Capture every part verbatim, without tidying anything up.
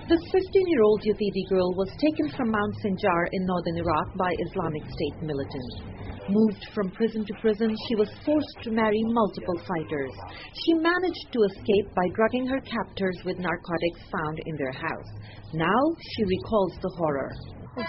This fifteen-year-old Yazidi girl was taken from Mount Sinjar in northern Iraq by Islamic State militants. Moved from prison to prison, she was forced to marry multiple fighters. She managed to escape by drugging her captors with narcotics found in their house. Now she recalls the horror. I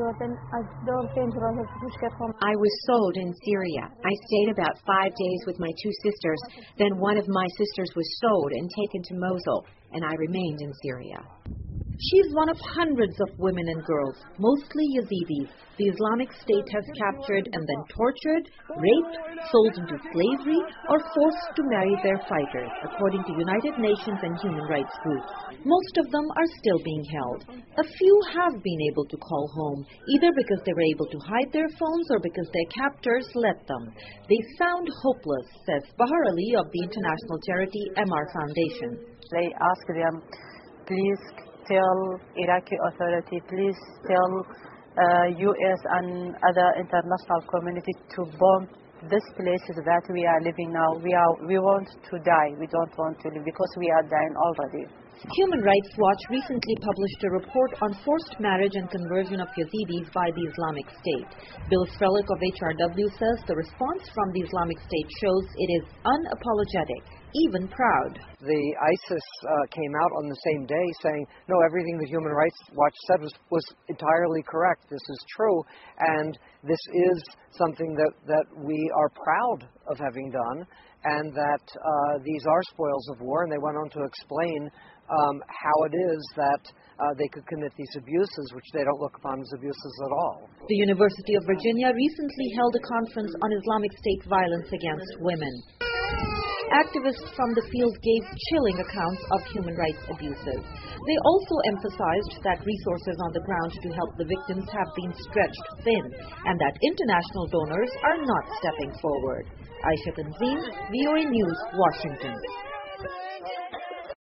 was sold in Syria. I stayed about five days with my two sisters. Then one of my sisters was sold and taken to Mosul, and I remained in Syria. She's one of hundreds of women and girls, mostly Yazidis, the Islamic State has captured and then tortured, raped, sold into slavery, or forced to marry their fighters, according to United Nations and human rights groups. Most of them are still being held. A few have been able to call home, either because they were able to hide their phones or because their captors let them. They sound hopeless, says Bahar Ali of the international charity M R Foundation. They ask them, please tell Iraqi authority, please tell uh, U S and other international community to bomb these places that we are living now. We are we want to die. We don't want to live because we are dying already. Human Rights Watch recently published a report on forced marriage and conversion of Yazidis by the Islamic State. Bill Strelick of H R W says the response from the Islamic State shows it is unapologetic, even proud. The ISIS uh, came out on the same day saying, no, everything the Human Rights Watch said was, was entirely correct. This is true, and this is something that, that we are proud of having done, and that uh, these are spoils of war. And they went on to explain um, how it is that uh, they could commit these abuses, which they don't look upon as abuses at all. The University of Virginia recently held a conference on Islamic State violence against women. Activists from the field gave chilling accounts of human rights abuses. They also emphasized that resources on the ground to help the victims have been stretched thin and that international donors are not stepping forward. Aisha Tanzim, V O A News, Washington.